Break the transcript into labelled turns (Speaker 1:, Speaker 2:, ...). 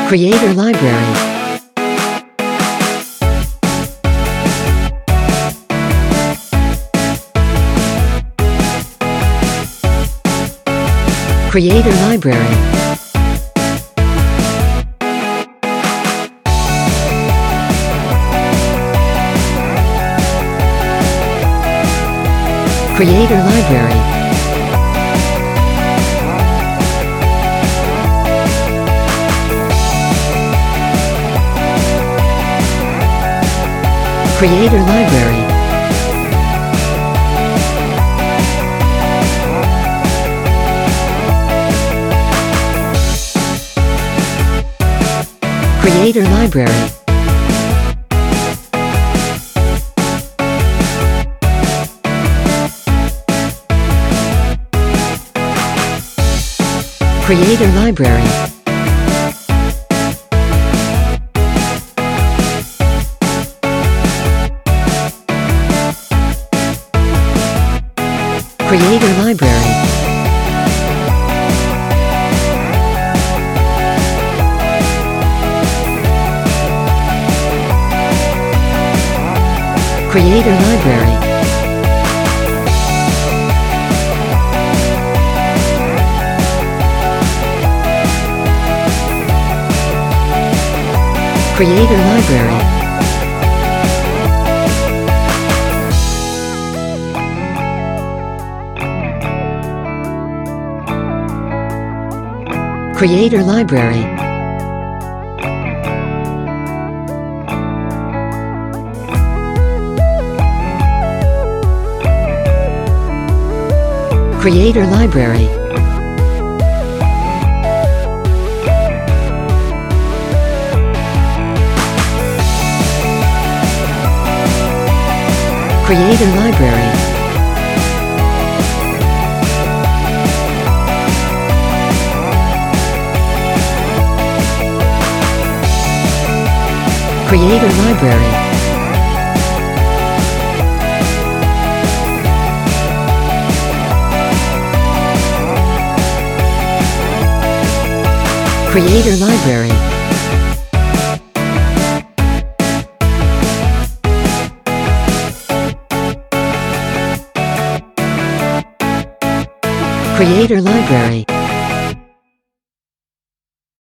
Speaker 1: Creator Library. Creator Library. Creator Library. Creator Library. Creator Library. Creator Library. Creator Library. Creator Library. Creator Library. Creator Library. Creator Library. Creator Library. Creator Library. Creator Library. Creator Library.